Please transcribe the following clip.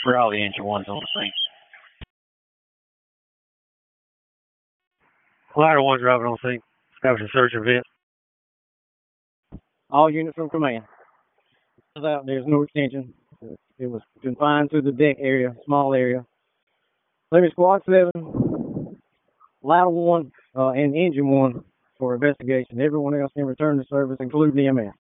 for all the engine ones on the scene. Ladder 1 driving on scene. Establish a search event. All units from command. There's no extension. It was confined to the deck area, small area. Liberty Squad 7, Ladder 1, and Engine 1 for investigation. Everyone else can return to service, including EMS.